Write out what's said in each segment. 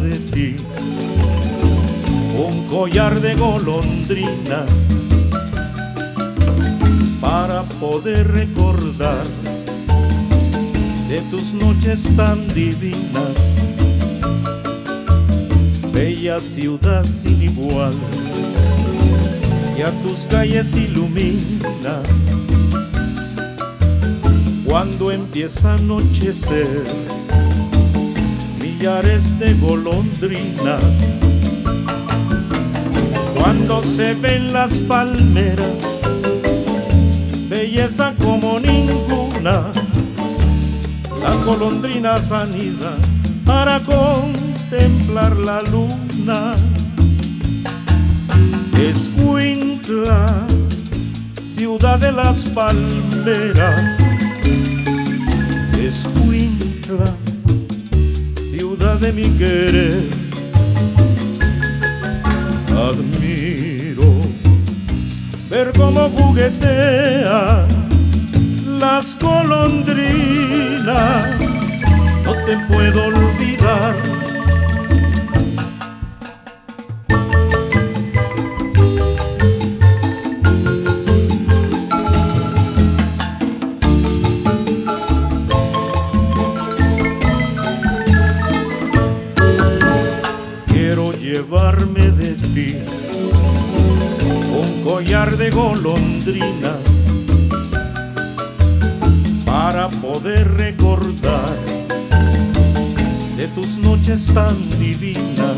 de ti un collar de golondrinas para poder recordar de tus noches tan divinas, bella ciudad sin igual, que a tus calles ilumina cuando empieza a anochecer. Millares de golondrinas, cuando se ven las palmeras, belleza como ninguna. Las golondrinas anidan para contemplar la luna. Escuintla, ciudad de las palmeras. Escuintla, ciudad de mi querer. Admiro ver cómo juguetean las golondrinas, no te puedo olvidar. Quiero llevarme de ti un collar de golondrinas para poder recordar de tus noches tan divinas,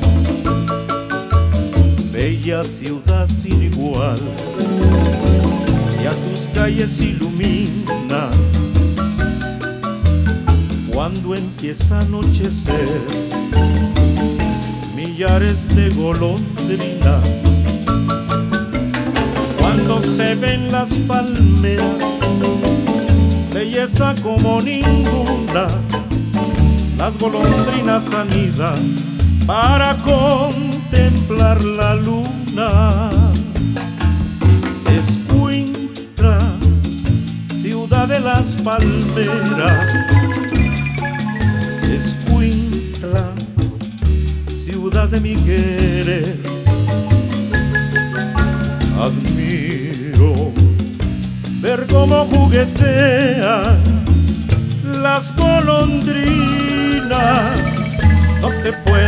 bella ciudad sin igual, y a tus calles ilumina cuando empieza a anochecer. Millares de golondrinas, cuando se ven las palmeras, belleza como ninguna. Las golondrinas anidan para contemplar la luna. Escuintla, ciudad de las palmeras. Escuintla, ciudad de mi querer. Admiro ver cómo juguetean las golondrinas, no te puedo